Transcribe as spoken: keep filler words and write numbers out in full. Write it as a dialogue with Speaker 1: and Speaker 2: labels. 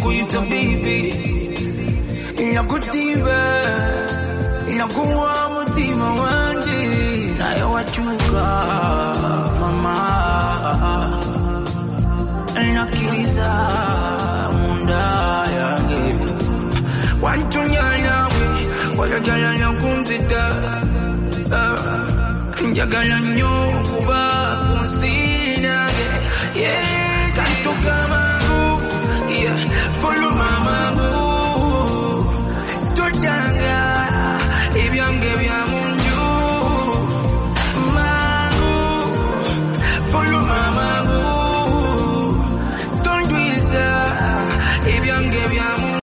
Speaker 1: kuyita baby inakutiba inakuwa mutima wanje nayo wachuka mama inakiriza munda yange wantunyana we wayagala nakunzita njagala nnyo kuba kunsinage yeah kantukamaku yeah follow